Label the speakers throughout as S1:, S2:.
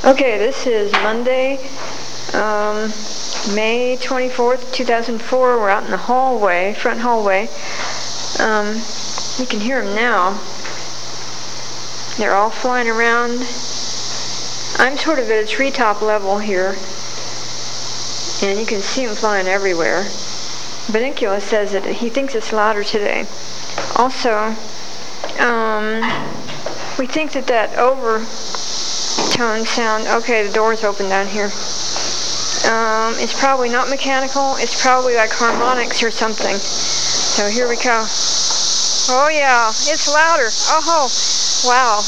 S1: Okay, this is Monday, May 24th, 2004. We're out in the hallway, front hallway. You can hear them now. They're all flying around. I'm sort of at a treetop level here, and you can see them flying everywhere. Benicula says that he thinks it's louder today. Also, we think that overtone sound, okay, the door's open down here. It's probably not mechanical. It's probably like harmonics or something. So here we go. Oh yeah, it's louder. Oh, wow.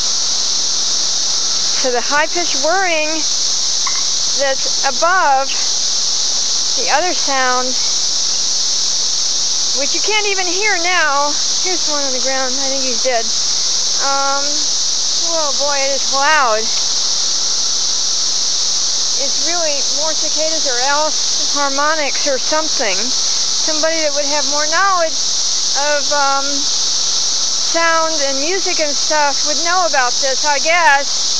S1: So the high-pitched whirring that's above the other sound, which you can't even hear now. Here's one on the ground. I think he's dead. Oh boy, it is loud. It's really more cicadas or else harmonics or something. Somebody that would have more knowledge of sound and music and stuff would know about this, I guess.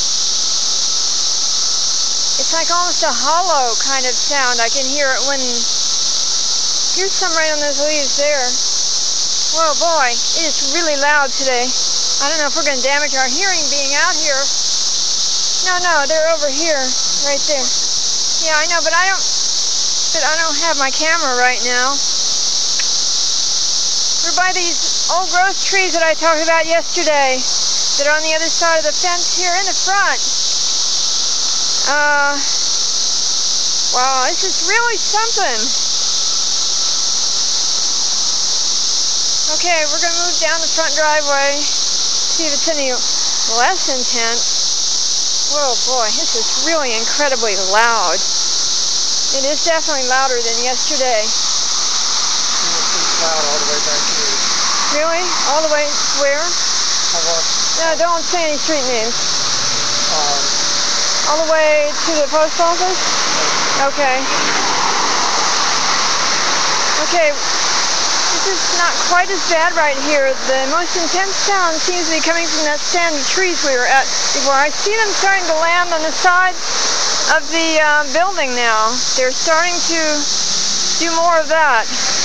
S1: It's like almost a hollow kind of sound. I can hear it when... Here's some right on those leaves there. Whoa boy, it is really loud today. I don't know if we're going to damage our hearing being out here. No, they're over here, right there. Yeah, I know, but I don't have my camera right now. We're by these old growth trees that I talked about yesterday that are on the other side of the fence here in the front. Wow, this is really something. Okay, we're going to move down the front driveway, see if it's any less intense. Whoa, boy, this is really incredibly loud. It is definitely louder than yesterday.
S2: It's loud all the way back here.
S1: Really? All the way where? No, don't say any street names. All the way to the post office? Okay. Okay. This is not quite as bad right here. The most intense sound seems to be coming from that stand of trees we were at before. I see them starting to land on the sides of the building now. They're starting to do more of that.